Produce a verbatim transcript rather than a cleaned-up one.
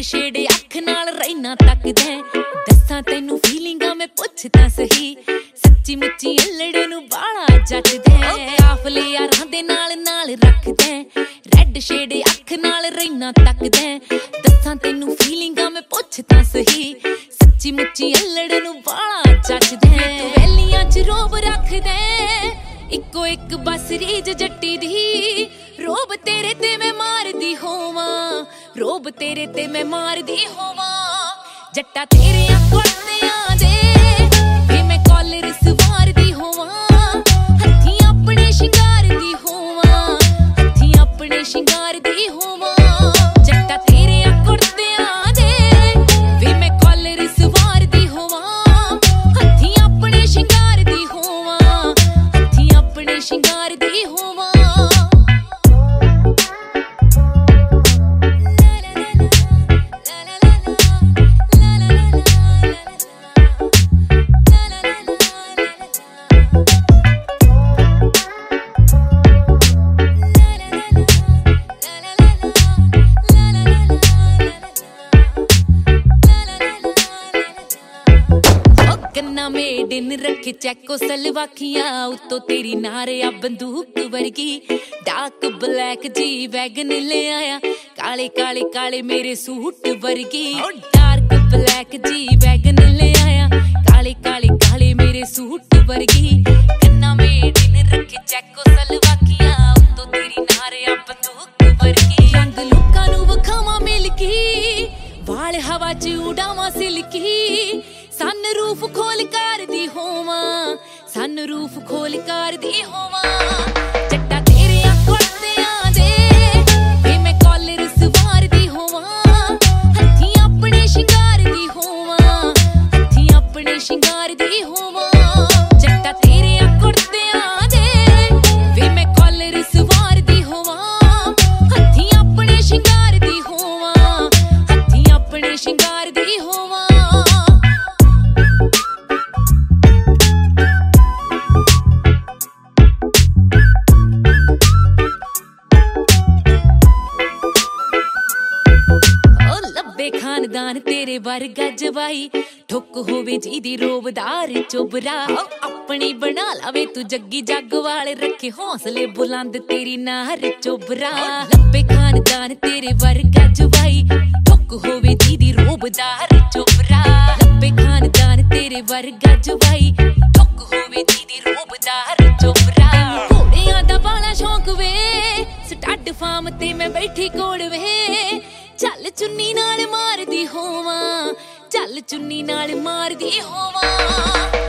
shade अख नाल रैना तकदे दस्सां तैनू फीलिंगां मैं पुछ तां सही सच्ची मुच्ची अल्लड़ नू बाला जटदे काफले यारां दे नाल नाल रखदे रेड शेड अख नाल रैना तकदे दस्सां तैनू फीलिंगां मैं पुछ तां सही सच्ची मुच्ची अल्लड़ नू बाला जटदे वेलियां च रोब रखदे इको एक बस रीज जट्टी दी रोब तेरे ते मैं मारदी होवां रोब तेरे ते मैं मारदी होवां जट्टा तेरे कुर्तियां दे वे मैं कॉलर सवारदी होवां हत्थी अपने शिंगार दी होवां हत्थी अपने शिंगार दी होवां जट्टा तेरे कुर्तियां दे वे मैं कॉलर सवारदी होवां हत्थी अपने शिंगार दी होवां हत्थी अपने शिंगार दी होवां कन्ना मेडिन रखे चैको सलवाखियां उतो तेरी नारे आ बंदूक वर्गी डार्क ब्लैक जी वैगन ले आया काले काले काले मेरे सूट वर्गी डार्क ब्लैक जी वैगन ले आया काले काले काले मेरे सूट वर्गी कन्ना मेडिन रखे चैको सलवाखियां उतो तेरी नारे आ बंदूक वर्गी रंग लोकां नू वखावां मिलकी वाल हवा च उड़ावां सिलकी सन रूफ खोल कर दी होवां सन रूफ खोल कर दी होवां जट्टा तेरे कुर्तियां दे वे मैं कॉलर सवार दी होवां हत्थी अपने शिंगार दी होवां हत्थी अपने शिंगार दी होवां जट्टा तेरे कुर्तियां दे वे मैं कॉलर सवार दी होवां हत्थी अपने शिंगार दी होवां हत्थी अपने शिंगार दी होवां खानदान तेरे वर्गा जवाई ठुक होवे जी दी रोबदार चोबरा अपनी बना लावे तू जग्गी जग वाले रखे हौसले बुलंद तेरी नार चोबरा लब्बे खानदान तेरे वर्गा जवाई ठुक होवे जी दी रोबदार चोबरा लब्बे खानदान तेरे वर्गा जवाई ठुक होवे जी दी रोबदार चोबरा घोड़ियां दा बाला शौक वे स्टड फार्म ते मैं बैठी कोल वे चल चुन्नी नाल मारदी होवां चल चुन्नी नाल मारदी होवां